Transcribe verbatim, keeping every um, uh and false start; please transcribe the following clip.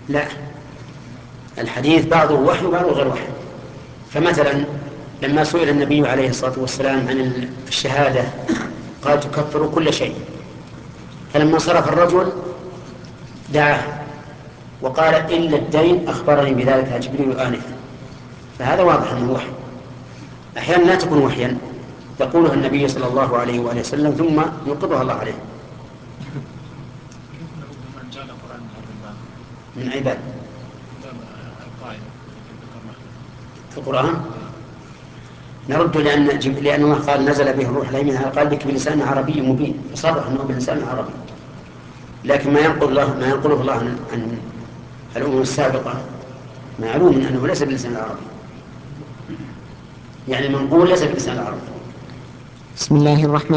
لا، الحديث بعضه وحي وبعضه غير وحي. فمثلا لما سئل النبي عليه الصلاة والسلام عن الشهادة قال تكفر كل شيء، فلما صرف الرجل دعاه وقال إلا الدين أخبرني بذلك جبريل آنفا، فهذا واضح أنه وحي. أحيانا لا تكون وحيا، يقولها النبي صلى الله عليه وآله وسلم ثم يوقظها الله عليه من عباد القرآن. نرد لأن, لأن الله قال نزل به الروح الأمين على قلبك بلسان عربي مبين، فصرح أنه بلسان عربي. لكن ما ينقل الله ما ينقله الله عن, عن الأمم السابقة معلوم أنه ليس بلسان العربي، يعني منقول ليس بلسان العربي. بسم الله الرحمن